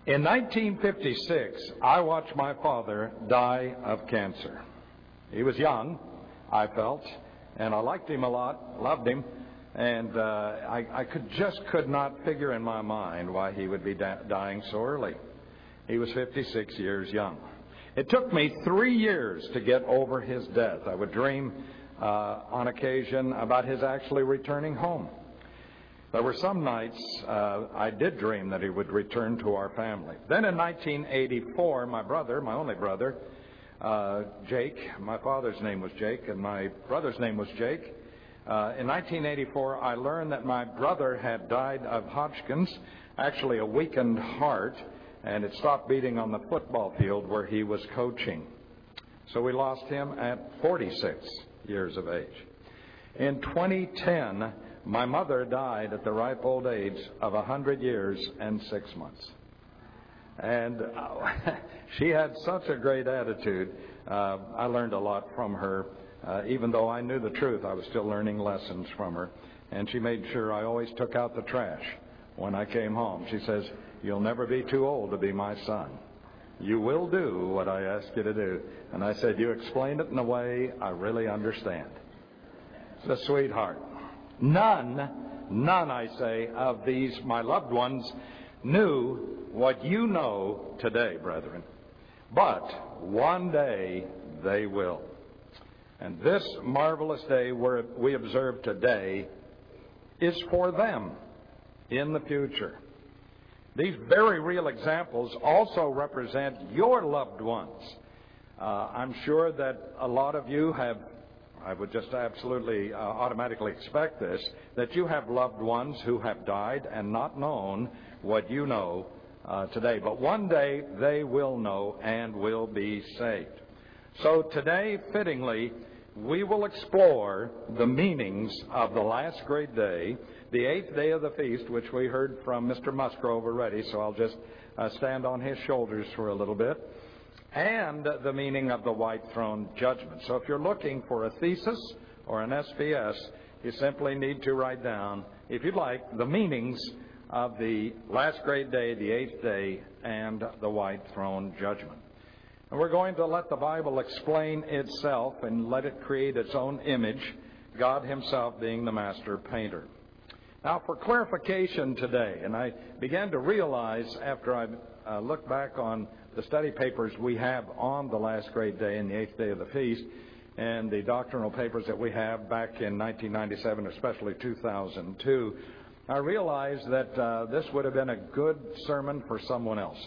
In 1956, I watched my father die of cancer. He was young, I felt, and I liked him a lot, loved him, and I could not figure in my mind why he would be dying so early. He was 56 years young. It took me 3 years to get over his death. I would dream on occasion about his actually returning home. There were some nights I did dream that he would return to our family. Then in 1984, my only brother, Jake, my father's name was Jake and my brother's name was Jake. In 1984, I learned that my brother had died of Hodgkin's, actually a weakened heart, and it stopped beating on the football field where he was coaching. So we lost him at 46 years of age. In 2010, my mother died at the ripe old age of 100 years and 6 months. And she had such a great attitude. I learned a lot from her. Even though I knew the truth, I was still learning lessons from her. And she made sure I always took out the trash when I came home. She says, "You'll never be too old to be my son. You will do what I ask you to do." And I said, "You explained it in a way I really understand." It's a sweetheart. None, I say, of these, my loved ones, knew what you know today, brethren. But one day they will. And this marvelous day we observe today is for them in the future. These very real examples also represent your loved ones. I'm sure that a lot of you have, I would just absolutely automatically expect this, that you have loved ones who have died and not known what you know today. But one day they will know and will be saved. So today, fittingly, we will explore the meanings of the last great day, the 8th day of the feast, which we heard from Mr. Musgrove already, so I'll just stand on his shoulders for a little bit, and the meaning of the white throne judgment. So if you're looking for a thesis or an SPS, you simply need to write down, if you'd like, the meanings of the last great day, the 8th day, and the white throne judgment. And we're going to let the Bible explain itself and let it create its own image, God himself being the master painter. Now, for clarification today, and I began to realize after I looked back on the study papers we have on the last great day and the 8th day of the feast, and the doctrinal papers that we have back in 1997, especially 2002, I realized that this would have been a good sermon for someone else.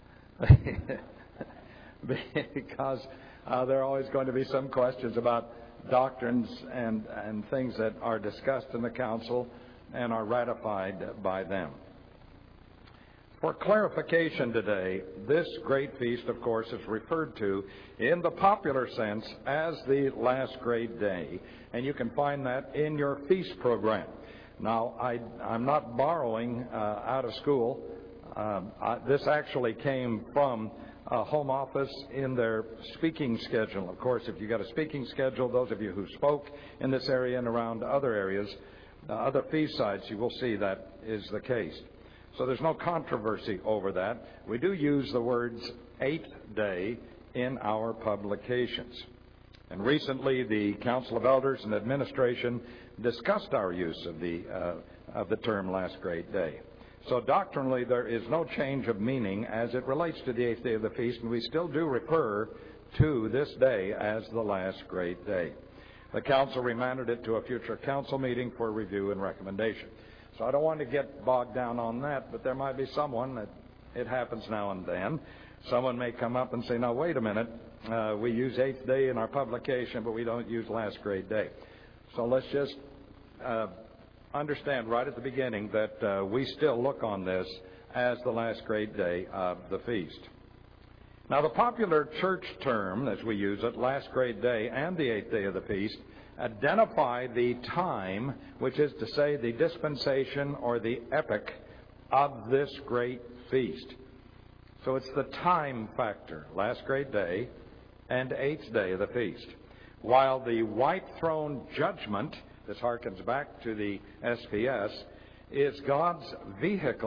Because there are always going to be some questions about doctrines and things that are discussed in the council and are ratified by them. For clarification today, this great feast, of course, is referred to in the popular sense as the last great day, and you can find that in your feast program. Now, I'm not borrowing out of school. This actually came from home office in their speaking schedule. Of course, if you got a speaking schedule, those of you who spoke in this area and around other areas, other feast sites, you will see that is the case. So there's no controversy over that. We do use the words 8th day in our publications. And recently, the Council of Elders and Administration discussed our use of the term last great day. So doctrinally, there is no change of meaning as it relates to the 8th day of the feast, and we still do refer to this day as the last great day. The council remanded it to a future council meeting for review and recommendation. So I don't want to get bogged down on that, but there might be someone that it happens now and then. Someone may come up and say, "Now, wait a minute, we use 8th day in our publication, but we don't use last great day." So let's just understand right at the beginning that we still look on this as the last great day of the feast. Now, the popular church term, as we use it, last great day and the 8th day of the feast, identify the time, which is to say the dispensation or the epoch of this great feast. So it's the time factor, last great day and 8th day of the feast. While the white throne judgment, this harkens back to the SPS, is God's vehicle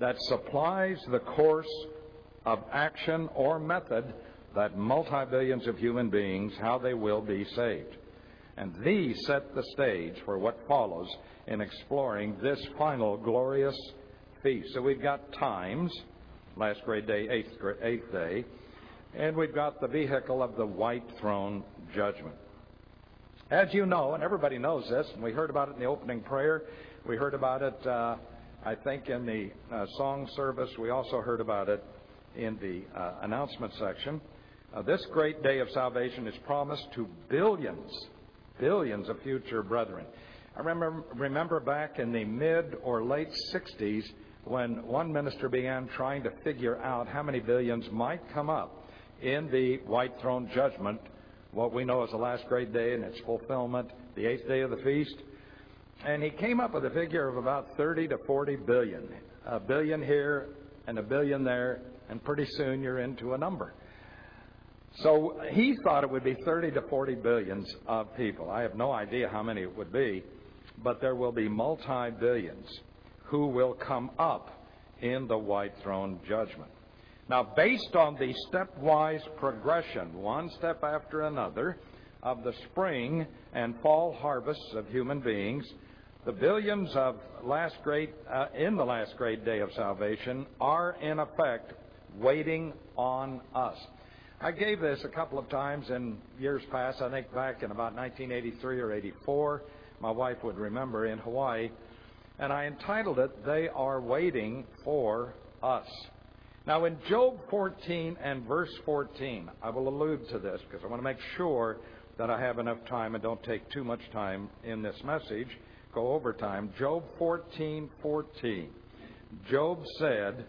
that supplies the course of action or method that multi-billions of human beings, how they will be saved. And these set the stage for what follows in exploring this final glorious feast. So we've got times, last great day, eighth day, and we've got the vehicle of the white throne judgment. As you know, and everybody knows this, and we heard about it in the opening prayer, we heard about it, I think, in the song service. We also heard about it in the announcement section. This great day of salvation is promised to billions of future brethren. I remember back in the mid or late 60s when one minister began trying to figure out how many billions might come up in the white throne judgment, what we know as the last great day and its fulfillment, the eighth day of the feast. And he came up with a figure of about 30 to 40 billion. A billion here and a billion there, and pretty soon you're into a number. So he thought it would be 30 to 40 billions of people. I have no idea how many it would be, but there will be multi-billions who will come up in the white throne judgment. Now, based on the stepwise progression, one step after another, of the spring and fall harvests of human beings, the billions of in the last great day of salvation are in effect waiting on us. I gave this a couple of times in years past, I think back in about 1983 or 84. My wife would remember, in Hawaii. And I entitled it, They Are Waiting for Us. Now in Job 14 and verse 14, I will allude to this because I want to make sure that I have enough time and don't take too much time in this message, go over time. Job 14:14. Job said,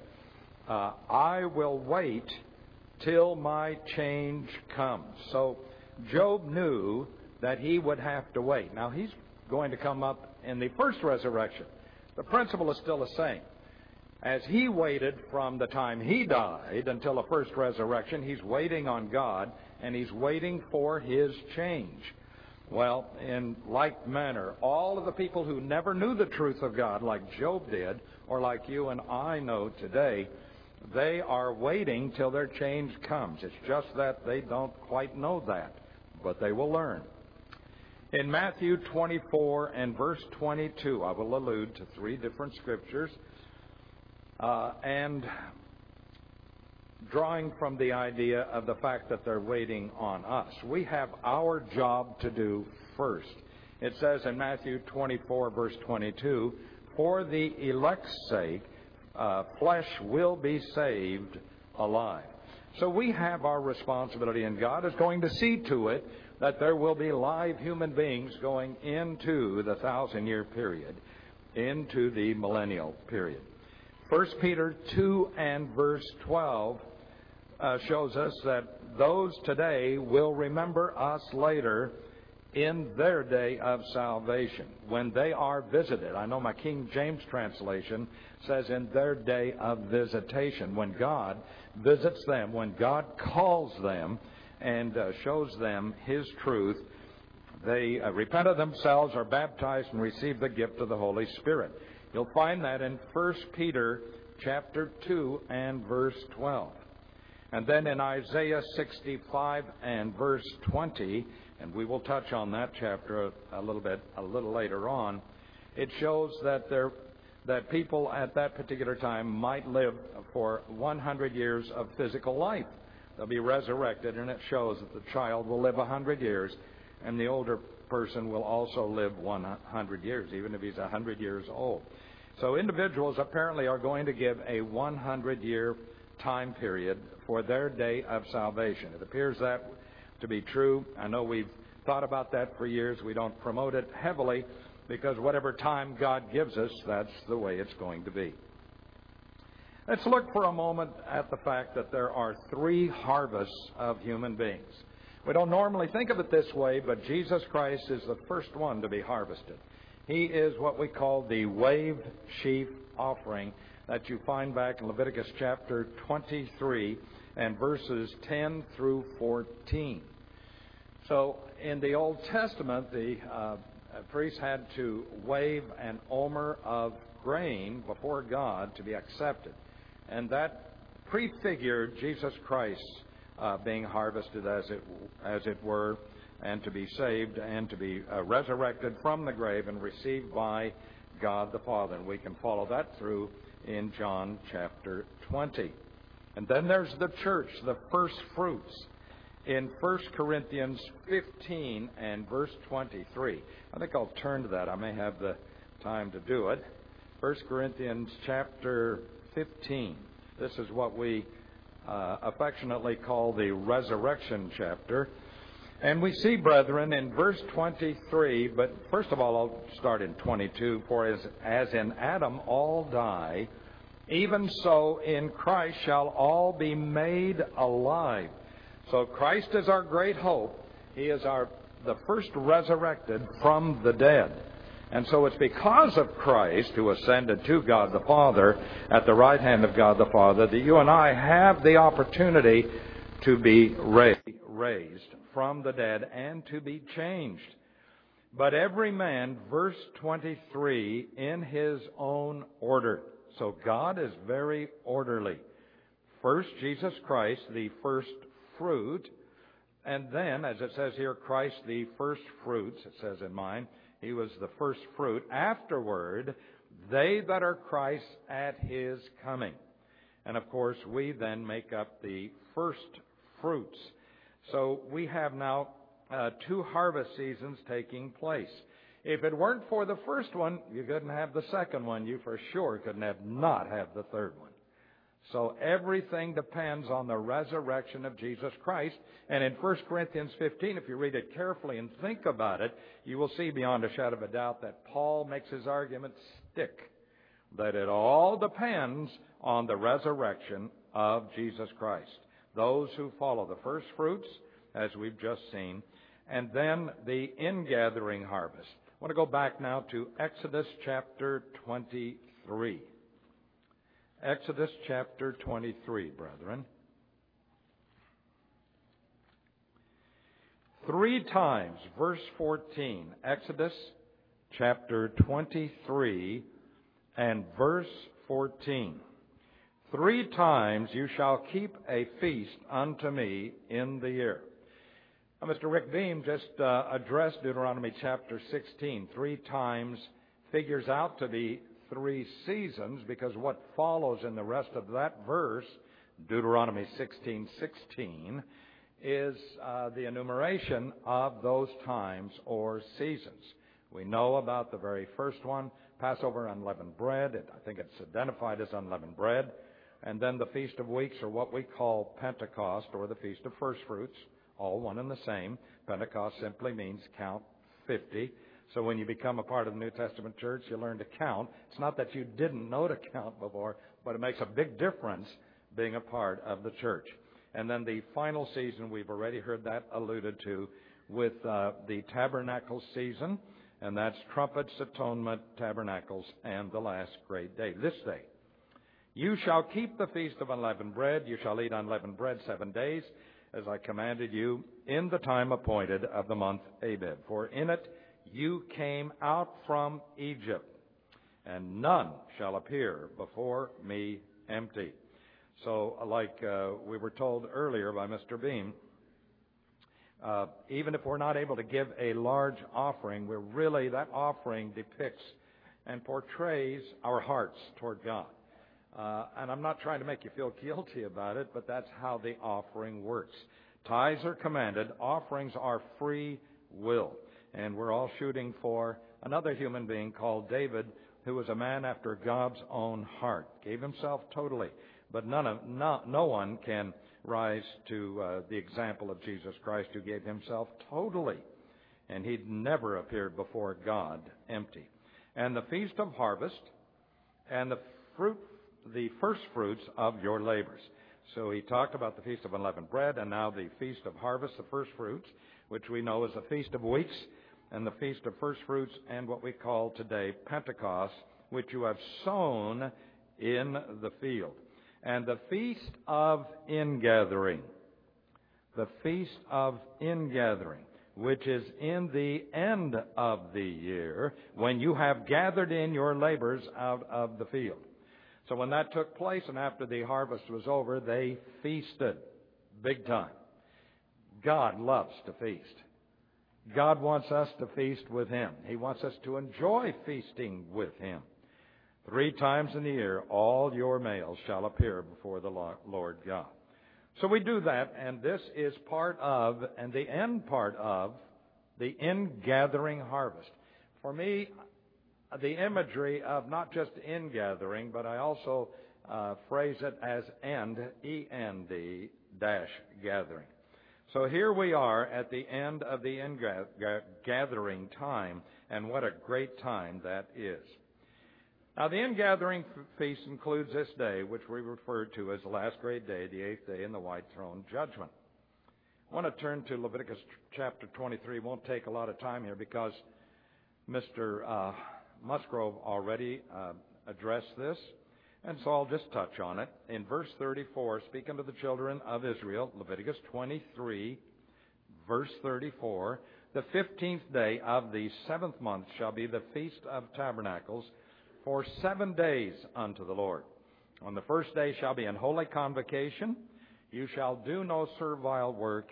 I will wait till my change comes. So Job knew that he would have to wait. Now he's going to come up in the first resurrection. The principle is still the same. As he waited from the time he died until the first resurrection, he's waiting on God, and he's waiting for his change. Well, in like manner, all of the people who never knew the truth of God, like Job did, or like you and I know today, they are waiting till their change comes. It's just that they don't quite know that, but they will learn. In Matthew 24 and verse 22, I will allude to three different scriptures, and drawing from the idea of the fact that they're waiting on us. We have our job to do first. It says in Matthew 24, verse 22, for the elect's sake, flesh will be saved alive. So we have our responsibility, and God is going to see to it that there will be live human beings going into the 1,000-year period, into the millennial period. 1 Peter 2 and verse 12 shows us that those today will remember us later in their day of salvation, when they are visited. I know my King James translation says in their day of visitation, when God visits them, when God calls them and shows them His truth, they repent of themselves, are baptized, and receive the gift of the Holy Spirit. You'll find that in 1 Peter chapter 2 and verse 12. And then in Isaiah 65 and verse 20, and we will touch on that chapter a little later on, it shows that that people at that particular time might live for 100 years of physical life. They'll be resurrected, and it shows that the child will live 100 years, and the older person will also live 100 years, even if he's 100 years old. So individuals apparently are going to give a 100-year time period for their day of salvation. It appears that to be true. I know we've thought about that for years. We don't promote it heavily because whatever time God gives us, that's the way it's going to be. Let's look for a moment at the fact that there are three harvests of human beings. We don't normally think of it this way, but Jesus Christ is the first one to be harvested. He is what we call the waved sheaf offering that you find back in Leviticus chapter 23 and verses 10 through 14. So in the Old Testament, the priest had to wave an omer of grain before God to be accepted. And that prefigured Jesus Christ being harvested, as it were, and to be saved and to be resurrected from the grave and received by God the Father. And we can follow that through in John chapter 20. And then there's the church, the first fruits. In 1 Corinthians 15 and verse 23. I think I'll turn to that. I may have the time to do it. 1 Corinthians chapter 15. This is what we affectionately call the resurrection chapter. And we see, brethren, in verse 23, but first of all, I'll start in 22. For as in Adam all die, even so in Christ shall all be made alive. So Christ is our great hope. He is the first resurrected from the dead. And so it's because of Christ, who ascended to God the Father at the right hand of God the Father, that you and I have the opportunity to be raised from the dead and to be changed. But every man, verse 23, in his own order. So God is very orderly. First, Jesus Christ, the first fruit. And then, as it says here, Christ the first fruits, it says in mine, He was the first fruit. Afterward, they that are Christ at His coming. And of course, we then make up the first fruits. So we have now 2 harvest seasons taking place. If it weren't for the first one, you couldn't have the second one. You for sure couldn't not have the third one. So everything depends on the resurrection of Jesus Christ. And in 1 Corinthians 15, if you read it carefully and think about it, you will see beyond a shadow of a doubt that Paul makes his argument stick. That it all depends on the resurrection of Jesus Christ. Those who follow the first fruits, as we've just seen, and then the ingathering harvest. I want to go back now to Exodus chapter 23. Exodus chapter 23, brethren. 3 times, verse 14, Exodus chapter 23 and verse 14. 3 times you shall keep a feast unto me in the year. Now, Mr. Rick Beam just addressed Deuteronomy chapter 16. 3 times figures out to be 3 seasons, because what follows in the rest of that verse, Deuteronomy 16:16, is the enumeration of those times or seasons. We know about the very first one, Passover, unleavened bread. I think it's identified as unleavened bread. And then the Feast of Weeks, or what we call Pentecost, or the Feast of First Fruits, all one and the same. Pentecost simply means count 50. So when you become a part of the New Testament church, you learn to count. It's not that you didn't know to count before, but it makes a big difference being a part of the church. And then the final season, we've already heard that alluded to with the tabernacle season, and that's trumpets, atonement, tabernacles, and the last great day, this day. You shall keep the feast of unleavened bread. You shall eat unleavened bread 7 days, as I commanded you, in the time appointed of the month Abib. For in it you came out from Egypt, and none shall appear before me empty. So, like we were told earlier by Mr. Beam, even if we're not able to give a large offering, that offering depicts and portrays our hearts toward God. And I'm not trying to make you feel guilty about it, but that's how the offering works. Tithes are commanded. Offerings are free will. And we're all shooting for another human being called David, who was a man after God's own heart. Gave himself totally. But no one can rise to the example of Jesus Christ, who gave himself totally. And he'd never appeared before God empty. And the Feast of Harvest and the first fruits of your labors. So he talked about the Feast of Unleavened Bread, and now the Feast of Harvest, the first fruits, which we know as the Feast of Weeks, and the Feast of First Fruits, and what we call today Pentecost, which you have sown in the field. And the Feast of Ingathering. The Feast of Ingathering. which is in the end of the year, when you have gathered in your labors out of the field. So when that took place and after the harvest was over, they feasted big time. God loves to feast. God wants us to feast with Him. He wants us to enjoy feasting with Him. 3 times in the year, all your males shall appear before the Lord God. So we do that, and this is part of, and the end part of, the ingathering harvest. For me, the imagery of not just ingathering, but I also phrase it as end, E-N-D, dash, gathering. So here we are at the end of the ingathering time, and what a great time that is. Now, the ingathering feast includes this day, which we refer to as the last great day, the 8th day in the white throne judgment. I want to turn to Leviticus chapter 23. Won't take a lot of time here because Mr. Musgrove already addressed this, and so I'll just touch on it. In verse 34, speaking to the children of Israel, Leviticus 23, verse 34, the 15th day of the 7th month shall be the Feast of Tabernacles, for 7 days unto the Lord. On the first day shall be an holy convocation. You shall do no servile work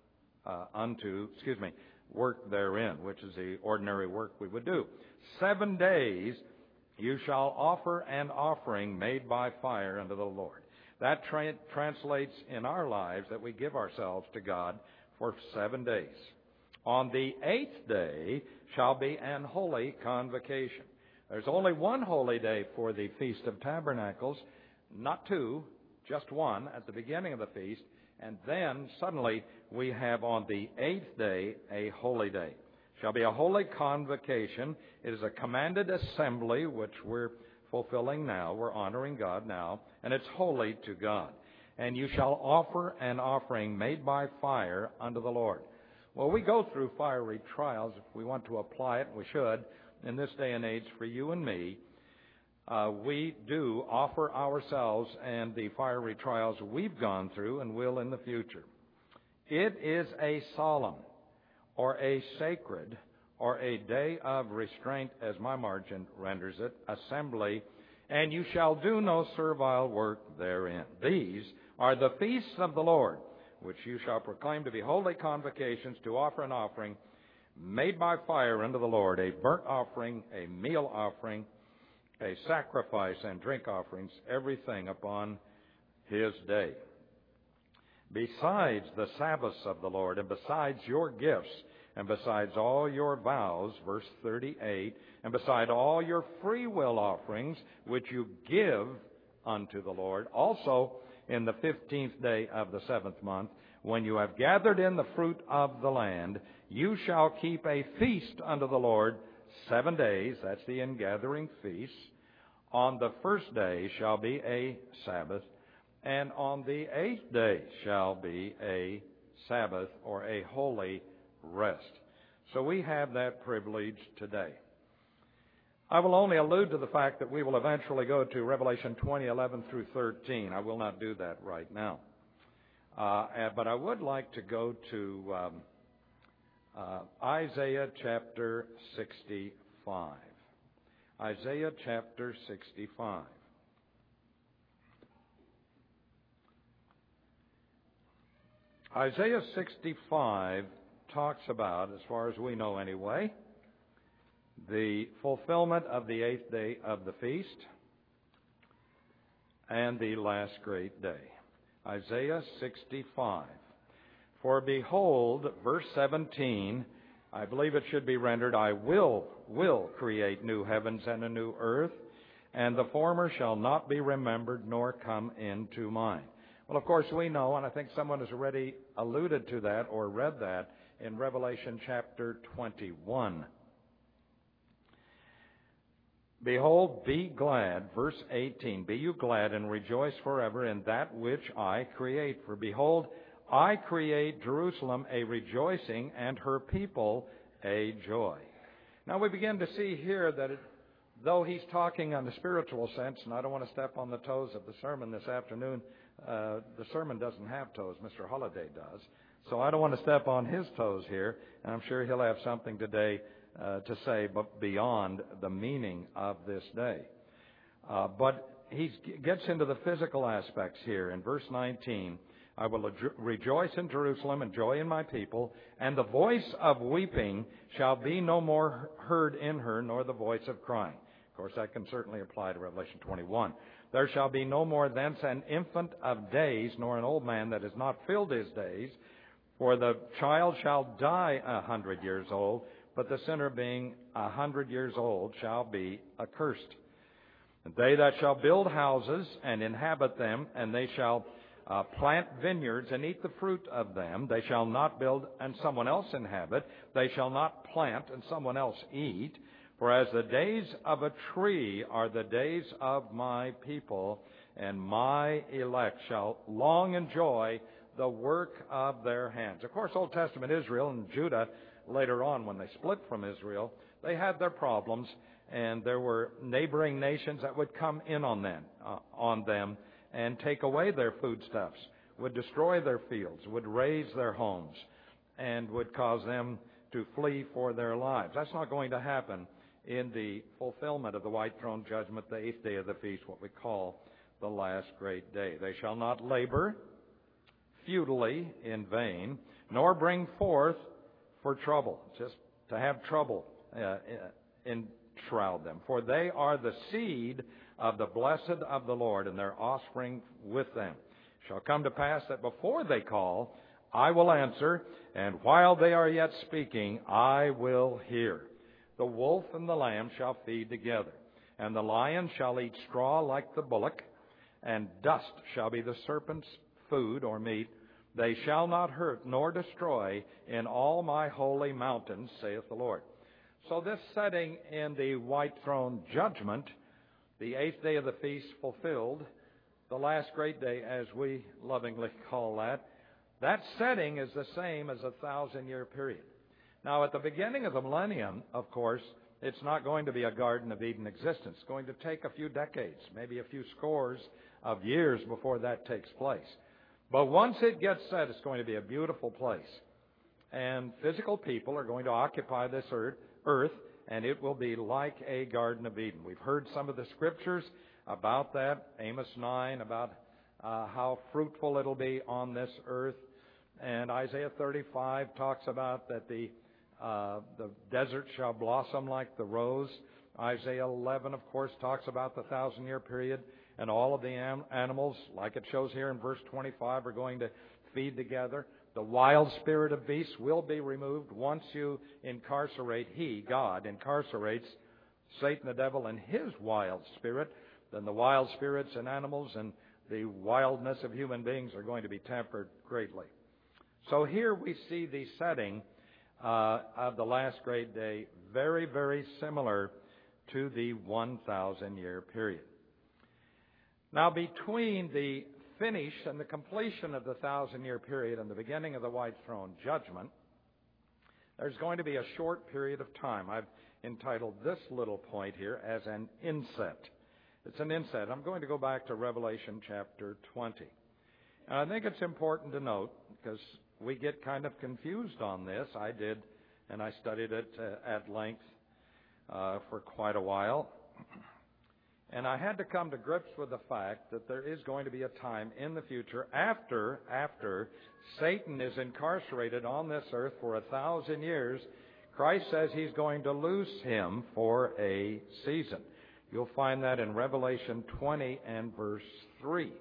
work therein, which is the ordinary work we would do. 7 days you shall offer an offering made by fire unto the Lord. That translates in our lives that we give ourselves to God for 7 days. On the 8th day shall be an holy convocation. There's only one holy day for the Feast of Tabernacles, not 2, just 1 at the beginning of the feast, and then suddenly we have on the 8th day a holy day. Shall be a holy convocation. It is a commanded assembly, which we're fulfilling now. We're honoring God now, and it's holy to God. And you shall offer an offering made by fire unto the Lord. Well, we go through fiery trials. If we want to apply it, we should. In this day and age, for you and me, we do offer ourselves and the fiery trials we've gone through and will in the future. It is a solemn or a sacred or a day of restraint, as my margin renders it, assembly, and you shall do no servile work therein. These are the feasts of the Lord, which you shall proclaim to be holy convocations, to offer an offering made by fire unto the Lord, a burnt offering, a meal offering, a sacrifice and drink offerings, everything upon His day. Besides the Sabbaths of the Lord, and besides your gifts, and besides all your vows, verse 38, and beside all your free will offerings, which you give unto the Lord, also in the 15th day of the 7th month, when you have gathered in the fruit of the land, you shall keep a feast unto the Lord 7 days. That's the ingathering feast. On the first day shall be a Sabbath, and on the 8th day shall be a Sabbath or a holy rest. So we have that privilege today. I will only allude to the fact that we will eventually go to Revelation 20:11 through 13. I will not do that right now. But I would like to go to Isaiah chapter 65. Isaiah chapter 65. Isaiah 65 talks about, as far as we know anyway, the fulfillment of the 8th day of the feast and the last great day. Isaiah 65. For behold, verse 17, I believe it should be rendered, I will create new heavens and a new earth, and the former shall not be remembered nor come into mind. Well, of course, we know, and I think someone has already alluded to that or read that in Revelation chapter 21. Behold, be glad, verse 18, be you glad and rejoice forever in that which I create. For behold, I create Jerusalem a rejoicing and her people a joy. Now we begin to see here that though he's talking on the spiritual sense, and I don't want to step on the toes of the sermon this afternoon, the sermon doesn't have toes, Mr. Holliday does. So I don't want to step on his toes here, and I'm sure he'll have something today to say, but beyond the meaning of this day. But he gets into the physical aspects here. In verse 19, I will rejoice in Jerusalem and joy in my people, and the voice of weeping shall be no more heard in her, nor the voice of crying. Of course, that can certainly apply to Revelation 21. There shall be no more thence an infant of days, nor an old man that has not filled his days, for the child shall die 100 years old, but the sinner being 100 years old shall be accursed. And they that shall build houses and inhabit them, and they shall plant vineyards and eat the fruit of them. They shall not build and someone else inhabit. They shall not plant and someone else eat. For as the days of a tree are the days of my people, and my elect shall long enjoy the work of their hands. Of course, Old Testament Israel and Judah, later on when they split from Israel, they had their problems, and there were neighboring nations that would come in on them and take away their foodstuffs, would destroy their fields, would raze their homes, and would cause them to flee for their lives. That's not going to happen in the fulfillment of the white throne judgment, the 8th day of the feast, what we call the last great day. They shall not labor futilely in vain, nor bring forth for trouble, just to have trouble enshroud them. For they are the seed of the blessed of the Lord, and their offspring with them. Shall come to pass that before they call, I will answer, and while they are yet speaking, I will hear. The wolf and the lamb shall feed together, and the lion shall eat straw like the bullock, and dust shall be the serpent's food or meat. They shall not hurt nor destroy in all my holy mountains, saith the Lord. So this setting in the white throne judgment, the 8th day of the feast fulfilled, the last great day, as we lovingly call that setting is the same as a 1,000-year period. Now, at the beginning of the millennium, of course, it's not going to be a Garden of Eden existence. It's going to take a few decades, maybe a few scores of years before that takes place. But once it gets set, it's going to be a beautiful place. And physical people are going to occupy this earth, and it will be like a Garden of Eden. We've heard some of the scriptures about that, Amos 9, about how fruitful it'll be on this earth. And Isaiah 35 talks about that the desert shall blossom like the rose. Isaiah 11, of course, talks about the 1,000-year period, and all of the animals, like it shows here in verse 25, are going to feed together. The wild spirit of beasts will be removed once you incarcerate. He, God, incarcerates Satan the devil and his wild spirit. Then the wild spirits and animals and the wildness of human beings are going to be tempered greatly. So here we see the setting of the last great day very, very similar to the 1,000-year period. Now, between the finish and the completion of the 1,000-year period and the beginning of the white throne judgment, there's going to be a short period of time. I've entitled this little point here as an inset. It's an inset. I'm going to go back to Revelation chapter 20. And I think it's important to note, because we get kind of confused on this. I did, and I studied it at length for quite a while. And I had to come to grips with the fact that there is going to be a time in the future after Satan is incarcerated on this earth for 1,000 years. Christ says he's going to loose him for a season. You'll find that in Revelation 20 and verse 3.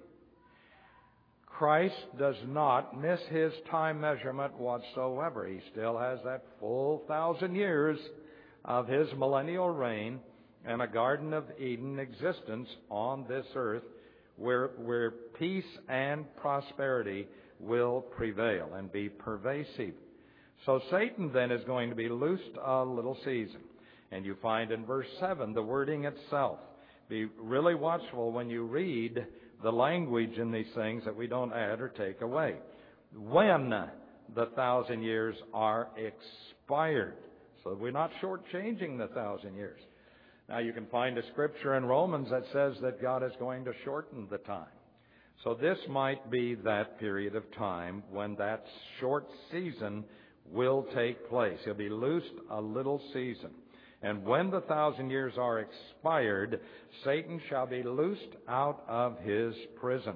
Christ does not miss his time measurement whatsoever. He still has that full 1,000 years of his millennial reign and a Garden of Eden existence on this earth where peace and prosperity will prevail and be pervasive. So Satan then is going to be loosed a little season. And you find in verse 7 the wording itself. Be really watchful when you read the language in these things that we don't add or take away. When the 1,000 years are expired. So we're not shortchanging the 1,000 years. Now you can find a scripture in Romans that says that God is going to shorten the time. So this might be that period of time when that short season will take place. He'll be loosed a little season. And when the 1,000 years are expired, Satan shall be loosed out of his prison.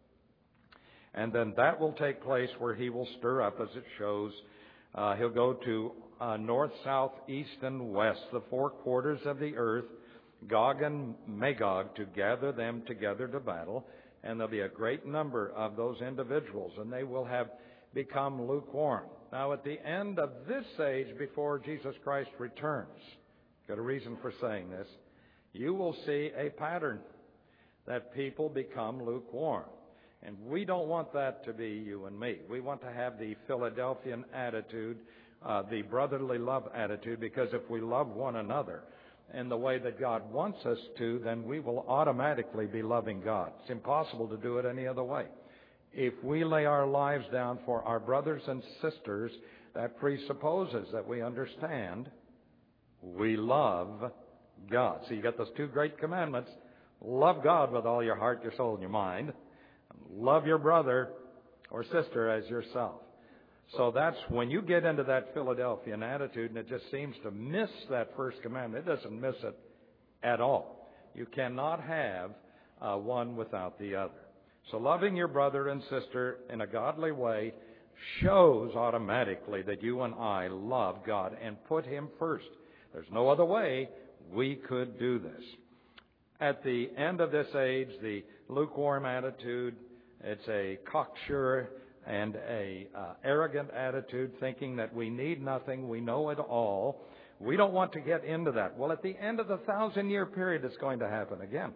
And then that will take place where he will stir up, as it shows. He'll go to north, south, east, and west, the four quarters of the earth, Gog and Magog, to gather them together to battle. And there'll be a great number of those individuals, and they will have become lukewarm. Now, at the end of this age, before Jesus Christ returns, got a reason for saying this, you will see a pattern that people become lukewarm. And we don't want that to be you and me. We want to have the Philadelphian attitude, the brotherly love attitude, because if we love one another in the way that God wants us to, then we will automatically be loving God. It's impossible to do it any other way. If we lay our lives down for our brothers and sisters, that presupposes that we understand we love God. So you got those two great commandments. Love God with all your heart, your soul, and your mind. Love your brother or sister as yourself. So that's when you get into that Philadelphian attitude, and it just seems to miss that first commandment. It doesn't miss it at all. You cannot have one without the other. So loving your brother and sister in a godly way shows automatically that you and I love God and put Him first. There's no other way we could do this. At the end of this age, the lukewarm attitude, it's a cocksure and a arrogant attitude, thinking that we need nothing, we know it all. We don't want to get into that. Well, at the end of the 1,000-year period, it's going to happen again.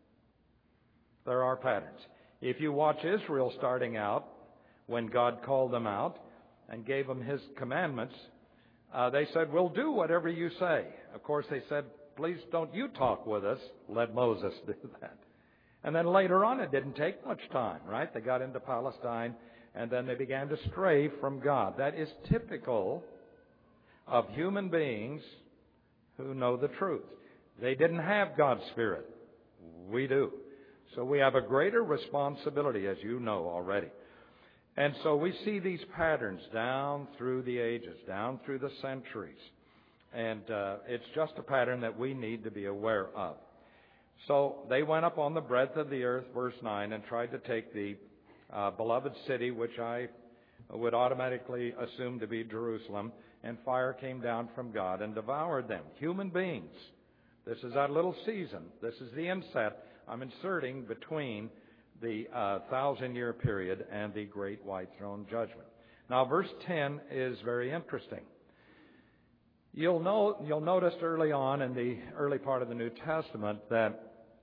There are patterns. If you watch Israel starting out, when God called them out and gave them His commandments, they said, we'll do whatever you say. Of course, they said, please don't you talk with us. Let Moses do that. And then later on, it didn't take much time, right? They got into Palestine, and then they began to stray from God. That is typical of human beings who know the truth. They didn't have God's Spirit. We do. So we have a greater responsibility, as you know already. And so we see these patterns down through the ages, down through the centuries. And it's just a pattern that we need to be aware of. So they went up on the breadth of the earth, verse 9, and tried to take the beloved city, which I would automatically assume to be Jerusalem, and fire came down from God and devoured them. Human beings. This is that little season. This is the inset I'm inserting between the 1,000-year period and the great white throne judgment. Now, verse 10 is very interesting. You'll notice early on in the early part of the New Testament that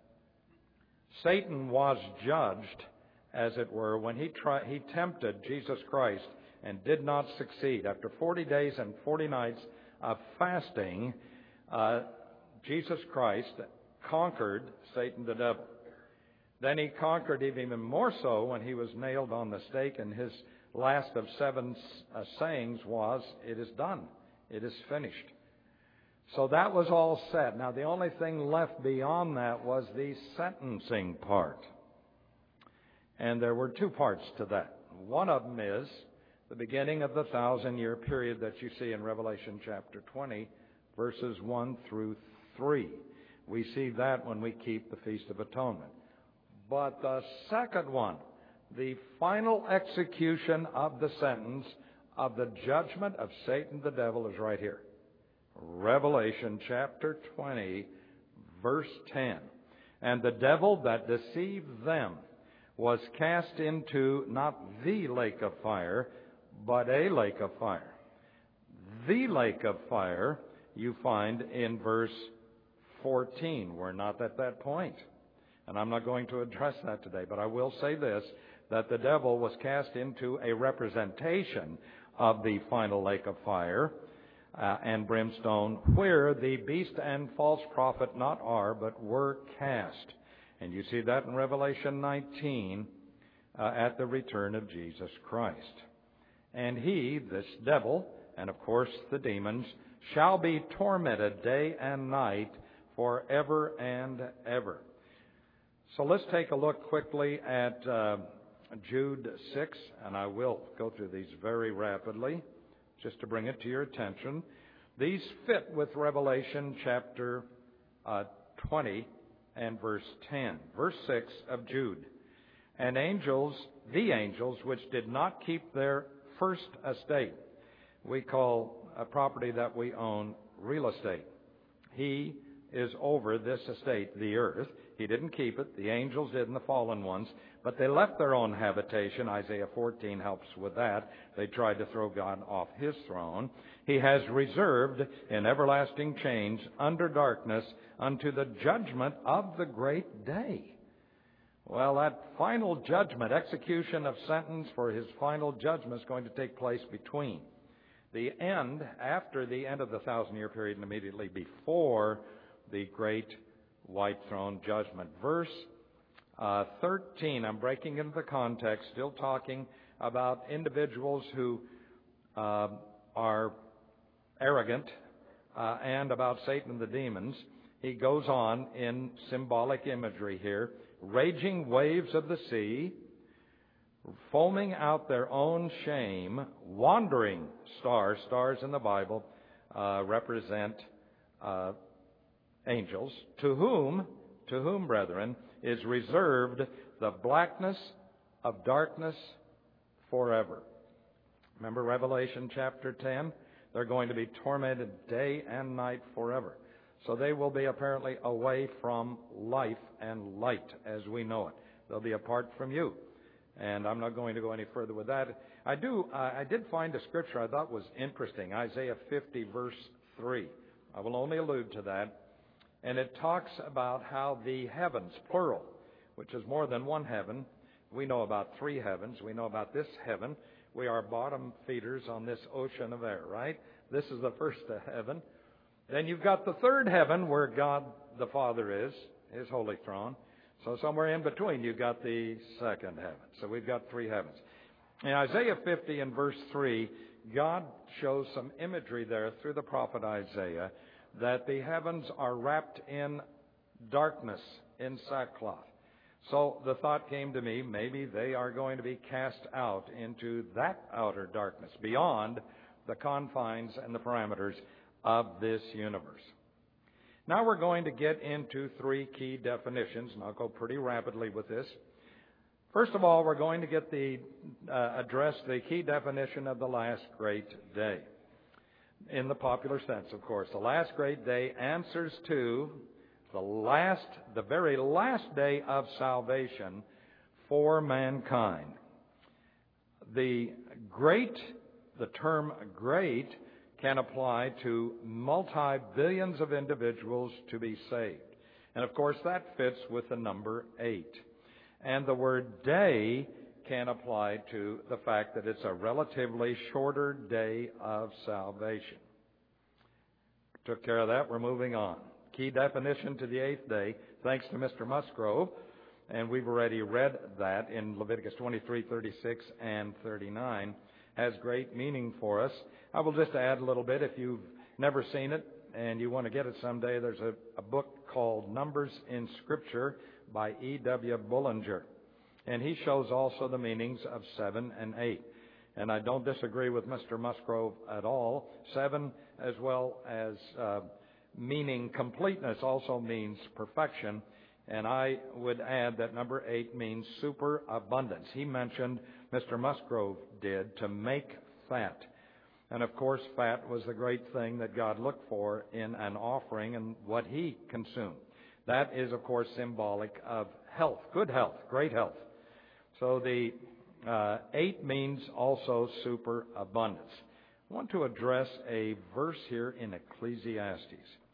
Satan was judged, as it were, when he tempted Jesus Christ and did not succeed. After 40 days and 40 nights of fasting, Jesus Christ conquered Satan the devil. Then He conquered him even more so when He was nailed on the stake, and His last of 7 sayings was, "It is done. It is finished." So that was all set. Now, the only thing left beyond that was the sentencing part. And there were 2 parts to that. One of them is the beginning of the 1,000-year period that you see in Revelation chapter 20, verses 1 through 3. We see that when we keep the Feast of Atonement. But the second one, the final execution of the sentence of the judgment of Satan the devil, is right here. Revelation chapter 20, verse 10. And the devil that deceived them was cast into not the lake of fire, but a lake of fire. The lake of fire you find in verse 14. We're not at that point. And I'm not going to address that today, but I will say this, that the devil was cast into a representation of the final lake of fire and brimstone, where the beast and false prophet not are, but were cast. And you see that in Revelation 19 at the return of Jesus Christ. And he, this devil, and of course the demons, shall be tormented day and night forever and ever. So let's take a look quickly at Jude 6, and I will go through these very rapidly just to bring it to your attention. These fit with Revelation chapter 20 and verse 10. Verse 6 of Jude. And the angels which did not keep their first estate, we call a property that we own real estate. He is over this estate, the earth. He didn't keep it. The angels did, and the fallen ones. But they left their own habitation. Isaiah 14 helps with that. They tried to throw God off His throne. He has reserved in everlasting chains under darkness unto the judgment of the great day. Well, that final judgment, execution of sentence for His final judgment, is going to take place between the end, after the end of the 1,000-year period, and immediately before the great white throne judgment. Verse 13, I'm breaking into the context, still talking about individuals who are arrogant and about Satan and the demons. He goes on in symbolic imagery here. Raging waves of the sea, foaming out their own shame, wandering stars. Stars in the Bible represent angels, to whom, brethren, is reserved the blackness of darkness forever. Remember Revelation chapter 10? They're going to be tormented day and night forever. So they will be apparently away from life and light as we know it. They'll be apart from you. And I'm not going to go any further with that. I did find a scripture I thought was interesting. Isaiah 50 verse 3. I will only allude to that. And it talks about how the heavens, plural, which is more than one heaven. We know about three heavens. We know about this heaven. We are bottom feeders on this ocean of air, right? This is the first heaven. Then you've got the third heaven where God the Father is, His holy throne. So somewhere in between you've got the second heaven. So we've got three heavens. In Isaiah 50 and verse 3, God shows some imagery there through the prophet Isaiah that the heavens are wrapped in darkness, in sackcloth. So the thought came to me, maybe they are going to be cast out into that outer darkness, beyond the confines and the parameters of this universe. Now we're going to get into three key definitions, and I'll go pretty rapidly with this. First of all, we're going to get address the key definition of the last great day. In the popular sense, of course. The last great day answers to the very last day of salvation for mankind. The term great can apply to multi-billions of individuals to be saved. And of course that fits with the number 8. And the word day can apply to the fact that it's a relatively shorter day of salvation. Took care of that. We're moving on. Key definition to the 8th day, thanks to Mr. Musgrove, and we've already read that in Leviticus 23, 36, and 39, has great meaning for us. I will just add a little bit. If you've never seen it and you want to get it someday, there's a book called Numbers in Scripture by E.W. Bullinger. And he shows also the meanings of 7 and 8. And I don't disagree with Mr. Musgrove at all. 7, as well as meaning completeness, also means perfection. And I would add that number 8 means superabundance. He mentioned, Mr. Musgrove did, to make fat. And of course, fat was the great thing that God looked for in an offering and what He consumed. That is, of course, symbolic of health, good health, great health. So the 8 means also superabundance. I want to address a verse here in Ecclesiastes.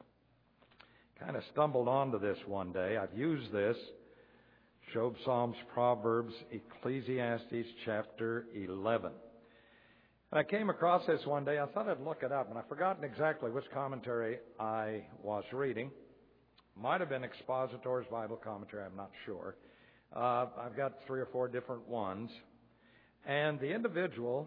Kind of stumbled onto this one day. I've used this. Job, Psalms, Proverbs, Ecclesiastes chapter 11. And I came across this one day. I thought I'd look it up, and I've forgotten exactly which commentary I was reading. Might have been Expositor's Bible Commentary, I'm not sure. I've got 3 or 4 different ones. And the individual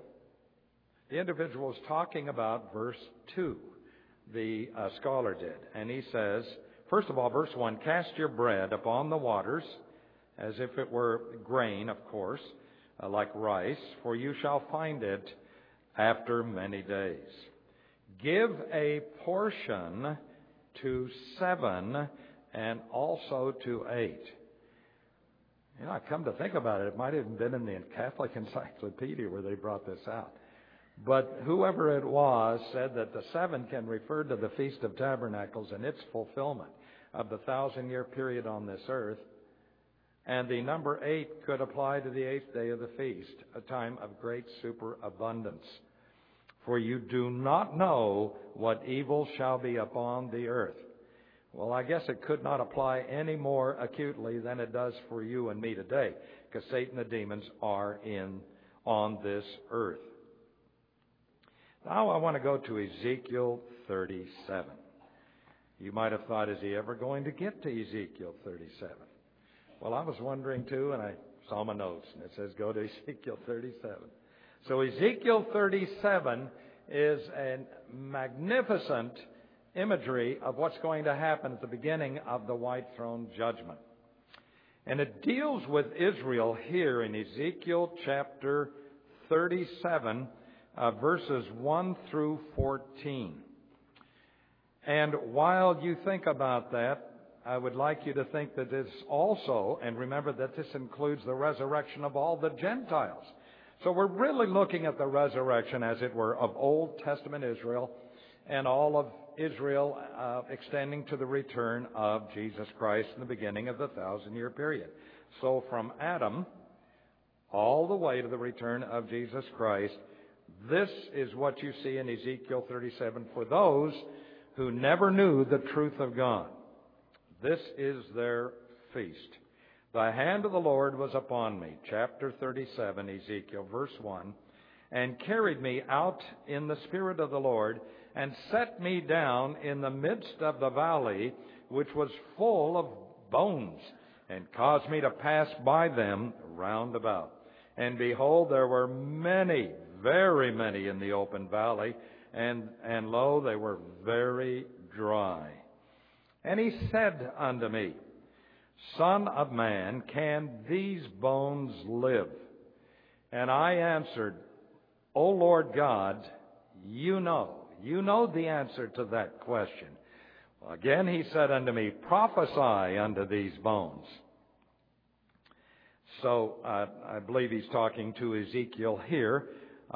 is talking about verse 2, the scholar did. And he says, first of all, verse 1, cast your bread upon the waters, as if it were grain, of course, like rice, for you shall find it after many days. Give a portion to 7 and also to 8. You know, I come to think about it, it might have been in the Catholic Encyclopedia where they brought this out. But whoever it was said that the 7 can refer to the Feast of Tabernacles and its fulfillment of the 1,000-year period on this earth. And the number 8 could apply to the 8th day of the feast, a time of great superabundance. For you do not know what evil shall be upon the earth. Well, I guess it could not apply any more acutely than it does for you and me today, because Satan and the demons are on this earth. Now I want to go to Ezekiel 37. You might have thought, is he ever going to get to Ezekiel 37? Well, I was wondering too, and I saw my notes, and it says go to Ezekiel 37. So Ezekiel 37 is a magnificent imagery of what's going to happen at the beginning of the white throne judgment. And it deals with Israel here in Ezekiel chapter 37, verses 1 through 14. And while you think about that, I would like you to think that this also, and remember that this includes the resurrection of all the Gentiles. So we're really looking at the resurrection, as it were, of Old Testament Israel and all of Israel extending to the return of Jesus Christ in the beginning of the 1,000-year period. So from Adam all the way to the return of Jesus Christ, this is what you see in Ezekiel 37 for those who never knew the truth of God. This is their feast. The hand of the Lord was upon me, chapter 37, Ezekiel, verse 1, and carried me out in the Spirit of the Lord, and set me down in the midst of the valley, which was full of bones, and caused me to pass by them round about. And behold, there were many, very many in the open valley, and lo, they were very dry. And he said unto me, Son of man, can these bones live? And I answered, O Lord God, you know the answer to that question. Again he said unto me, Prophesy unto these bones. So I believe he's talking to Ezekiel here.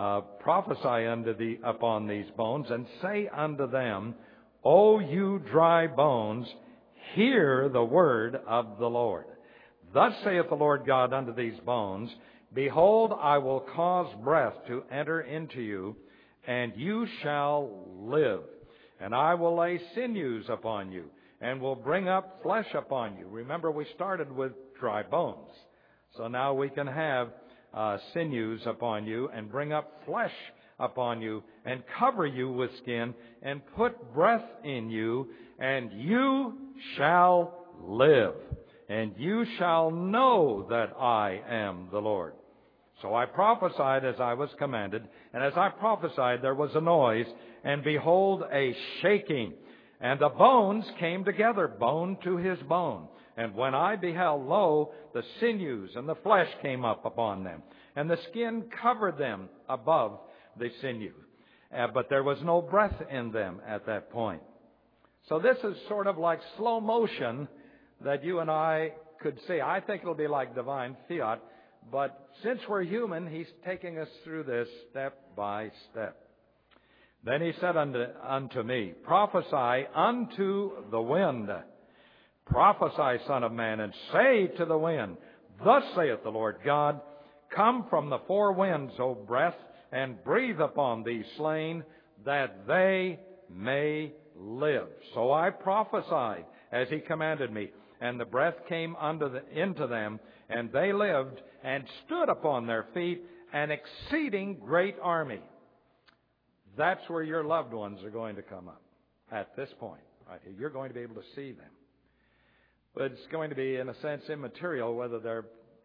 Prophesy upon these bones, and say unto them, O you dry bones, hear the word of the Lord. Thus saith the Lord God unto these bones, Behold, I will cause breath to enter into you, and you shall live. And I will lay sinews upon you, and will bring up flesh upon you. Remember, we started with dry bones. So now we can have sinews upon you, and bring up flesh upon you, and cover you with skin, and put breath in you, and you shall live. And you shall know that I am the Lord. So I prophesied as I was commanded, and as I prophesied there was a noise, and behold, a shaking. And the bones came together, bone to his bone. And when I beheld, lo, the sinews and the flesh came up upon them, and the skin covered them above the sinew. But there was no breath in them at that point. So this is sort of like slow motion that you and I could see. I think it'll be like divine fiat, but since we're human, he's taking us through this step by step. Then he said unto me, Prophesy unto the wind. Prophesy, Son of man, and say to the wind, Thus saith the Lord God, Come from the four winds, O breath, and breathe upon these slain, that they may live. So I prophesied as he commanded me, and the breath came into them, and they lived, and stood upon their feet, an exceeding great army. That's where your loved ones are going to come up at this point. Right here. You're going to be able to see them. But it's going to be, in a sense, immaterial whether they're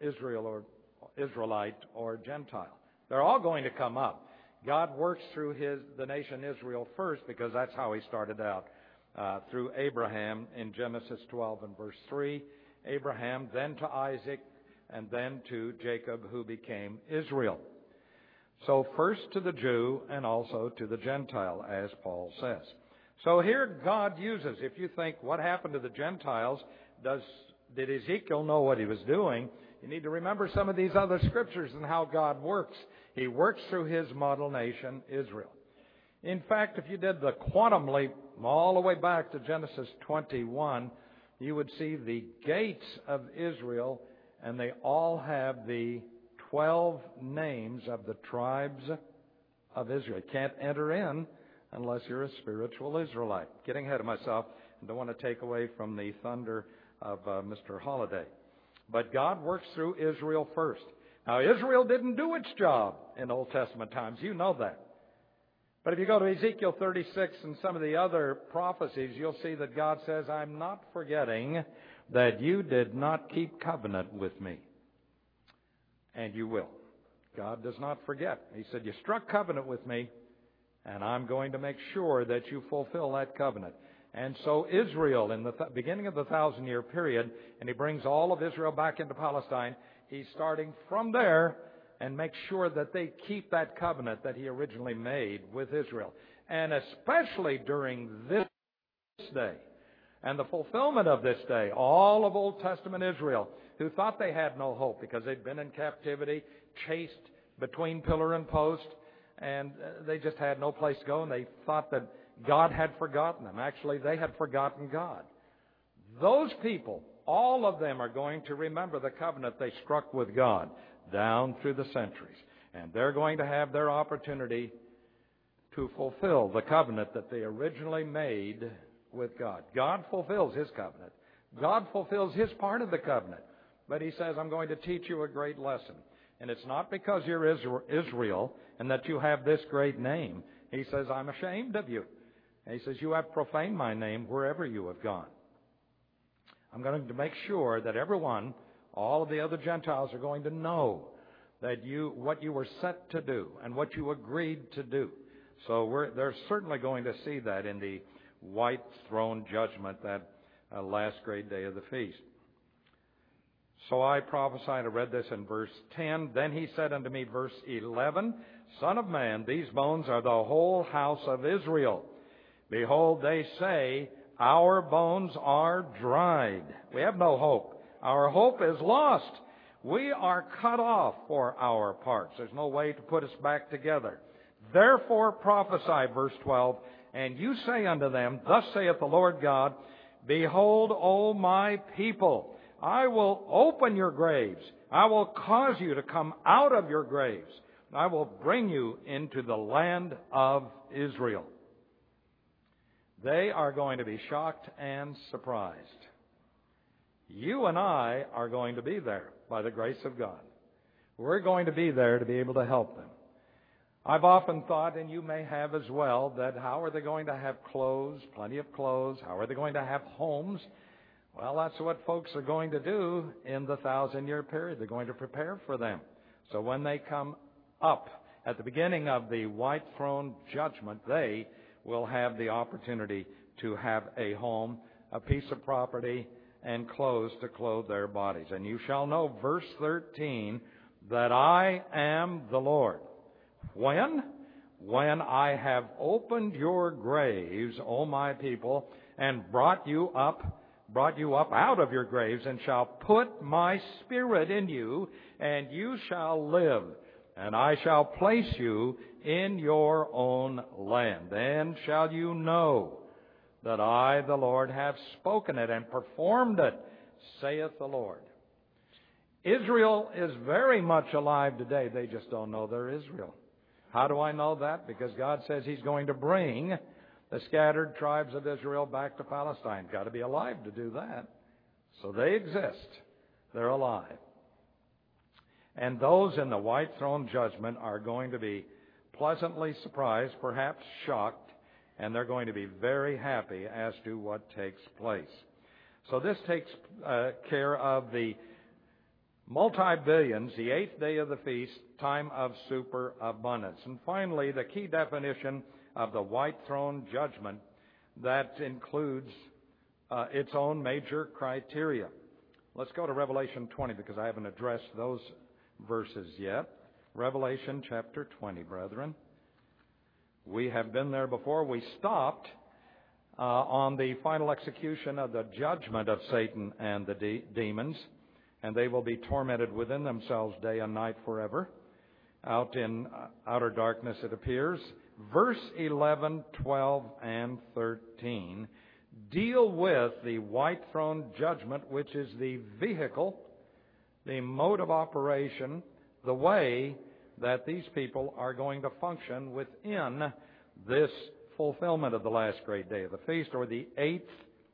Israelite or Gentile. They're all going to come up. God works through the nation Israel first, because that's how he started out, through Abraham in Genesis 12 and verse 3, Abraham, then to Isaac, and then to Jacob, who became Israel. So first to the Jew and also to the Gentile, as Paul says. So here God uses, if you think, what happened to the Gentiles? Did Ezekiel know what he was doing? You need to remember some of these other scriptures and how God works. He works through his model nation, Israel. In fact, if you did the quantum leap all the way back to Genesis 21, you would see the gates of Israel, and they all have the 12 names of the tribes of Israel. You can't enter in unless you're a spiritual Israelite. Getting ahead of myself, and don't want to take away from the thunder of Mr. Holliday. But God works through Israel first. Now, Israel didn't do its job in Old Testament times. You know that. But if you go to Ezekiel 36 and some of the other prophecies, you'll see that God says, I'm not forgetting that you did not keep covenant with me. And you will. God does not forget. He said, you struck covenant with me, and I'm going to make sure that you fulfill that covenant. And so Israel, in the beginning of the 1,000-year period, and he brings all of Israel back into Palestine, he's starting from there and makes sure that they keep that covenant that he originally made with Israel. And especially during this day and the fulfillment of this day, all of Old Testament Israel, who thought they had no hope because they'd been in captivity, chased between pillar and post, and they just had no place to go, and they thought that God had forgotten them. Actually, they had forgotten God. Those people, all of them, are going to remember the covenant they struck with God down through the centuries. And they're going to have their opportunity to fulfill the covenant that they originally made with God. God fulfills his covenant. God fulfills his part of the covenant. But he says, I'm going to teach you a great lesson. And it's not because you're Israel and that you have this great name. He says, I'm ashamed of you. And he says, you have profaned my name wherever you have gone. I'm going to make sure that everyone, all of the other Gentiles, are going to know that what you were set to do and what you agreed to do. So they're certainly going to see that in the white throne judgment, that last great day of the feast. So I prophesied, I read this in verse 10. Then he said unto me, verse 11, Son of man, these bones are the whole house of Israel. Behold, they say, our bones are dried. We have no hope. Our hope is lost. We are cut off for our parts. There's no way to put us back together. Therefore prophesy, verse 12, and you say unto them, Thus saith the Lord God, Behold, O my people, I will open your graves. I will cause you to come out of your graves. I will bring you into the land of Israel. They are going to be shocked and surprised. You and I are going to be there by the grace of God. We're going to be there to be able to help them. I've often thought, and you may have as well, that how are they going to have clothes, plenty of clothes? How are they going to have homes? Well, that's what folks are going to do in the 1,000-year period. They're going to prepare for them. So when they come up at the beginning of the white throne judgment, they will have the opportunity to have a home, a piece of property, and clothes to clothe their bodies. And you shall know, verse 13, that I am the Lord. When? When I have opened your graves, O my people, and brought you up out of your graves, and shall put my spirit in you, and you shall live, and I shall place you in your own land. Then shall you know that I, the Lord, have spoken it and performed it, saith the Lord. Israel is very much alive today. They just don't know they're Israel. How do I know that? Because God says He's going to bring the scattered tribes of Israel back to Palestine. Got to be alive to do that. So they exist. They're alive. And those in the white throne judgment are going to be pleasantly surprised, perhaps shocked, and they're going to be very happy as to what takes place. So this takes care of the multi-billions, the eighth day of the feast, time of superabundance. And finally, the key definition of the white throne judgment that includes its own major criteria. Let's go to Revelation 20 because I haven't addressed those verses yet. Revelation chapter 20, brethren. We have been there before. We stopped on the final execution of the judgment of Satan and the demons, and they will be tormented within themselves day and night forever. Out in outer darkness, it appears. Verse 11, 12, and 13 deal with the white throne judgment, which is the vehicle, the mode of operation, the way that these people are going to function within this fulfillment of the last great day of the feast, or the eighth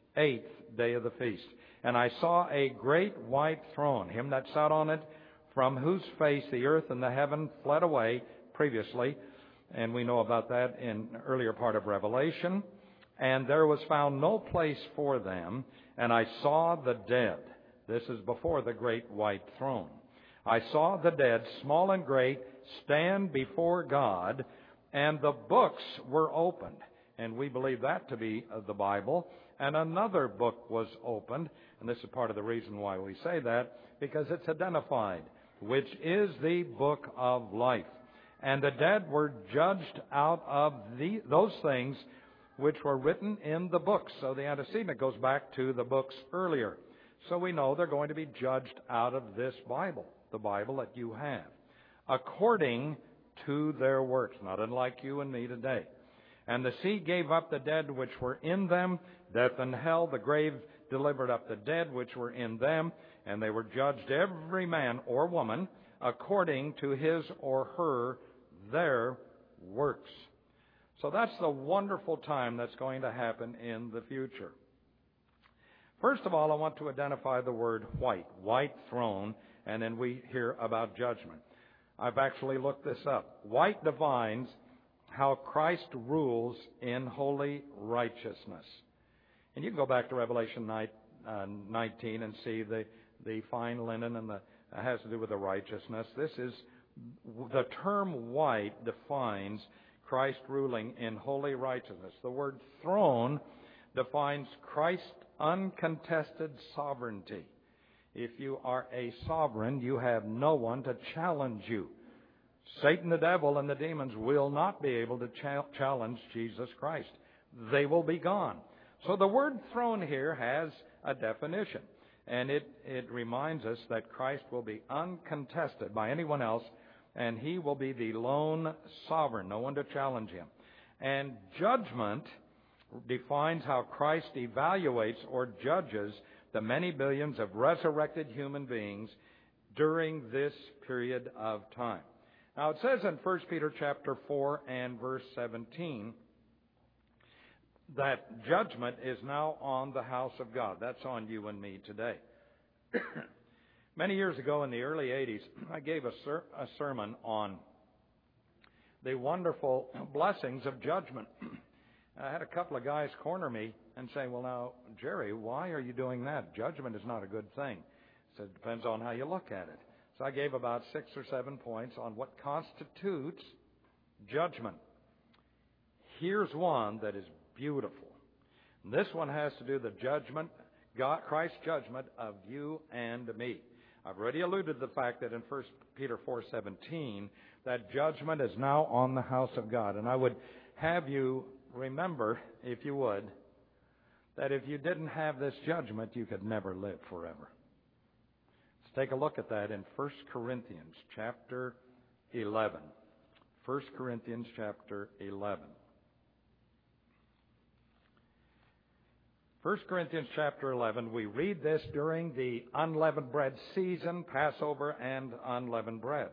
day of the feast. And I saw a great white throne, him that sat on it, from whose face the earth and the heaven fled away previously. And we know about that in the earlier part of Revelation. And there was found no place for them. And I saw the dead. This is before the great white throne. I saw the dead, small and great, stand before God, and the books were opened. And we believe that to be the Bible. And another book was opened. And this is part of the reason why we say that, because it's identified, which is the book of life. And the dead were judged out of those things which were written in the books. So the antecedent goes back to the books earlier. So we know they're going to be judged out of this Bible, the Bible that you have, according to their works, not unlike you and me today. And the sea gave up the dead which were in them, death and hell, the grave delivered up the dead which were in them, and they were judged every man or woman according to his or her their works. So that's the wonderful time that's going to happen in the future. First of all, I want to identify the word white throne, and then we hear about judgment. I've actually looked this up. White defines how Christ rules in holy righteousness. And you can go back to Revelation 19 and see the fine linen, and it has to do with the righteousness. This is, the term white defines Christ ruling in holy righteousness. The word throne defines Christ's uncontested sovereignty. If you are a sovereign, you have no one to challenge you. Satan, the devil, and the demons will not be able to challenge Jesus Christ. They will be gone. So the word throne here has a definition, and it reminds us that Christ will be uncontested by anyone else, and he will be the lone sovereign, no one to challenge him. And judgment defines how Christ evaluates or judges the many billions of resurrected human beings during this period of time. Now it says in 1 Peter chapter 4 and verse 17 that judgment is now on the house of God. That's on you and me today. Many years ago in the early 80s, I gave a sermon on the wonderful blessings of judgment. I had a couple of guys corner me and say, well, now, Jerry, why are you doing that? Judgment is not a good thing. I said, it depends on how you look at it. So I gave about 6 or 7 points on what constitutes judgment. Here's one that is beautiful. And this one has to do with the judgment, Christ's judgment of you and me. I've already alluded to the fact that in 1 Peter 4:17 that judgment is now on the house of God. And I would have you remember, if you would, that if you didn't have this judgment, you could never live forever. Let's take a look at that in 1 Corinthians chapter 11. 1 Corinthians chapter 11. 1 Corinthians chapter 11, we read this during the unleavened bread season, Passover and unleavened bread.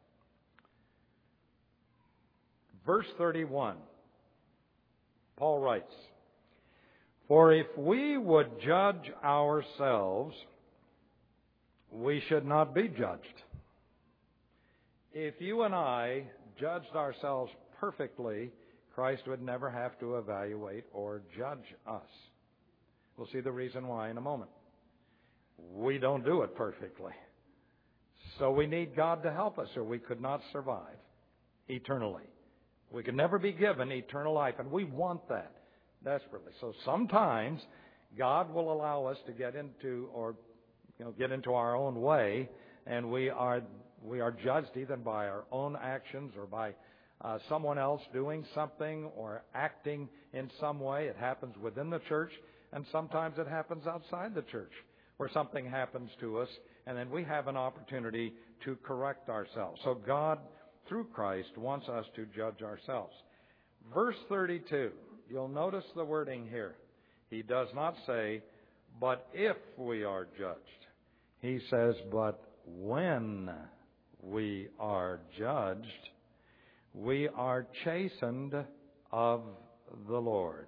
Verse 31, Paul writes, for if we would judge ourselves, we should not be judged. If you and I judged ourselves perfectly, Christ would never have to evaluate or judge us. We'll see the reason why in a moment. We don't do it perfectly. So we need God to help us, or we could not survive eternally. We could never be given eternal life, and we want that desperately. So sometimes God will allow us to get into or get into our own way, and we are judged either by our own actions or by someone else doing something or acting in some way. It happens within the church, and sometimes it happens outside the church, where something happens to us, and then we have an opportunity to correct ourselves. So God, through Christ, wants us to judge ourselves. Verse 32, you'll notice the wording here. He does not say, but if we are judged. He says, but when we are judged, we are chastened of the Lord.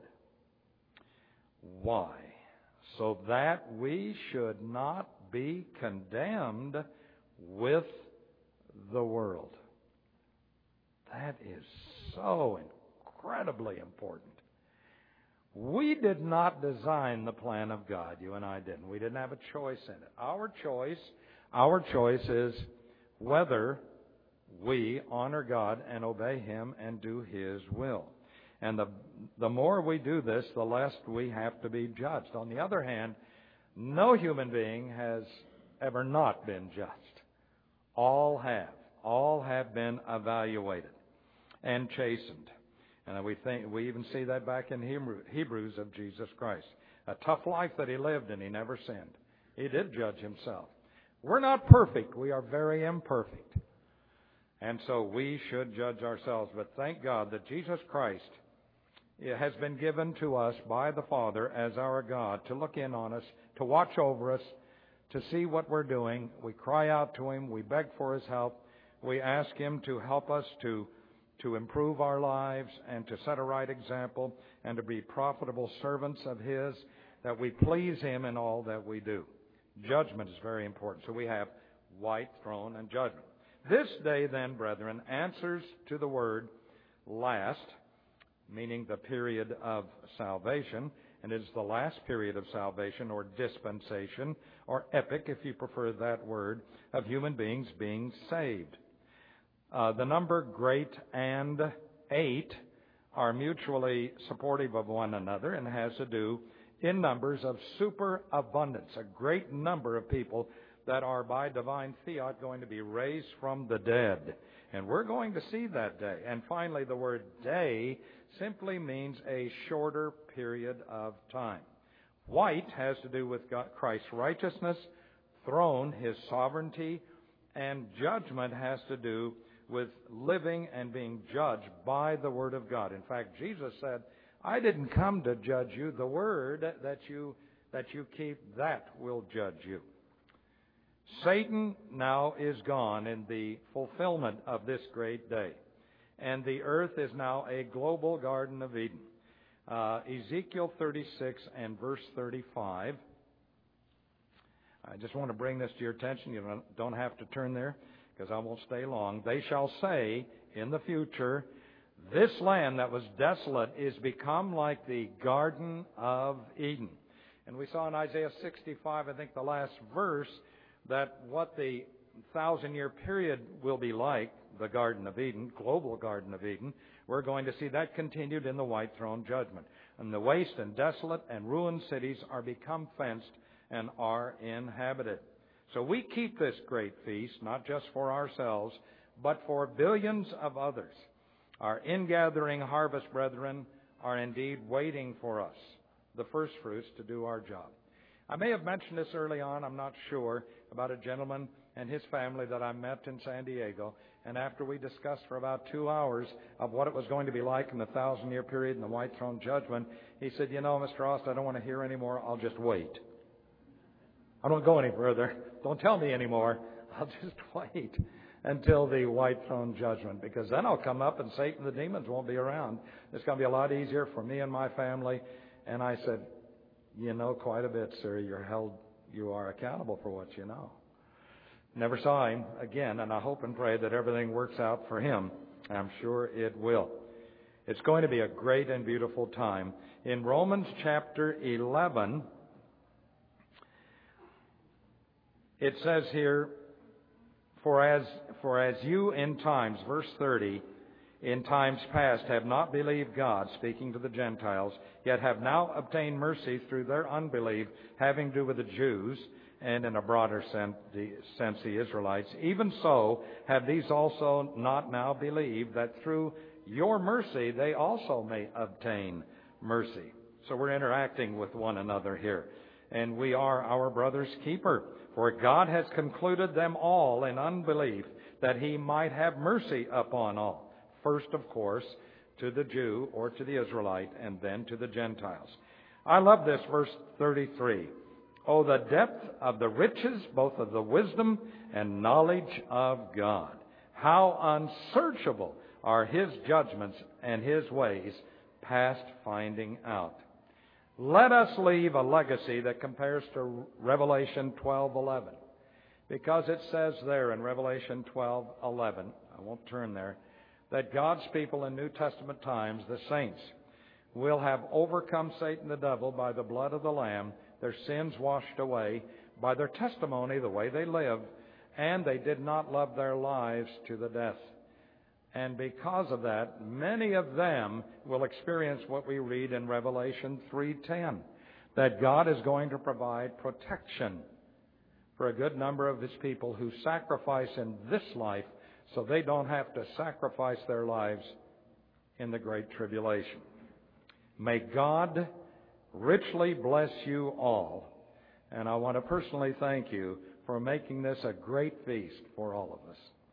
Why? So that we should not be condemned with the world. That is so incredibly important. We did not design the plan of God. You and I didn't. We didn't have a choice in it. Our choice is whether we honor God and obey Him and do His will. And the more we do this, the less we have to be judged. On the other hand, no human being has ever not been judged. All have. All have been evaluated and chastened. And we even see that back in Hebrews of Jesus Christ. A tough life that He lived, and He never sinned. He did judge Himself. We're not perfect. We are very imperfect. And so we should judge ourselves. But thank God that Jesus Christ has been given to us by the Father as our God to look in on us, to watch over us, to see what we're doing. We cry out to Him. We beg for His help. We ask Him to help us to improve our lives and to set a right example and to be profitable servants of His, that we please Him in all that we do. Judgment is very important. So we have white throne and judgment. This day then, brethren, answers to the word last, meaning the period of salvation, and it is the last period of salvation or dispensation or epoch, if you prefer that word, of human beings being saved. The number great and 8 are mutually supportive of one another and has to do in numbers of superabundance, a great number of people that are by divine fiat going to be raised from the dead. And we're going to see that day. And finally, the word day simply means a shorter period of time. White has to do with Christ's righteousness, throne, His sovereignty, and judgment has to do with living and being judged by the Word of God. In fact, Jesus said, I didn't come to judge you. The Word that you keep, that will judge you. Satan now is gone in the fulfillment of this great day. And the earth is now a global Garden of Eden. Ezekiel 36 and verse 35. I just want to bring this to your attention. You don't have to turn there, because I won't stay long. They shall say in the future, this land that was desolate is become like the Garden of Eden. And we saw in Isaiah 65, I think the last verse, that what the 1,000-year period will be like, the Garden of Eden, global Garden of Eden, we're going to see that continued in the white throne judgment. And the waste and desolate and ruined cities are become fenced and are inhabited. So we keep this great feast, not just for ourselves, but for billions of others. Our ingathering harvest brethren are indeed waiting for us, the first fruits, to do our job. I may have mentioned this early on, I'm not sure, about a gentleman and his family that I met in San Diego. And after we discussed for about 2 hours of what it was going to be like in the 1,000-year period in the white throne judgment, he said, you know, Mr. Rost, I don't want to hear anymore. I'll just wait. I don't go any further. Don't tell me anymore. I'll just wait until the white throne judgment, because then I'll come up and Satan and the demons won't be around. It's going to be a lot easier for me and my family. And I said, you know quite a bit, sir. You are accountable for what you know. Never saw him again, and I hope and pray that everything works out for him. I'm sure it will. It's going to be a great and beautiful time. In Romans chapter 11, it says here, For as you in times, verse 30, in times past have not believed God, speaking to the Gentiles, yet have now obtained mercy through their unbelief, having to do with the Jews, and in a broader sense, the Israelites. Even so, have these also not now believed that through your mercy they also may obtain mercy? So we're interacting with one another here. And we are our brother's keeper. For God has concluded them all in unbelief, that he might have mercy upon all. First, of course, to the Jew or to the Israelite, and then to the Gentiles. I love this, verse 33. Oh, the depth of the riches, both of the wisdom and knowledge of God. How unsearchable are his judgments and his ways, past finding out. Let us leave a legacy that compares to Revelation 12:11. Because it says there in Revelation 12:11, I won't turn there, that God's people in New Testament times, the saints, will have overcome Satan the devil by the blood of the Lamb, their sins washed away, by their testimony, the way they lived, and they did not love their lives to the death. And because of that, many of them will experience what we read in Revelation 3:10, that God is going to provide protection for a good number of his people who sacrifice in this life so they don't have to sacrifice their lives in the great tribulation. May God richly bless you all. And I want to personally thank you for making this a great feast for all of us.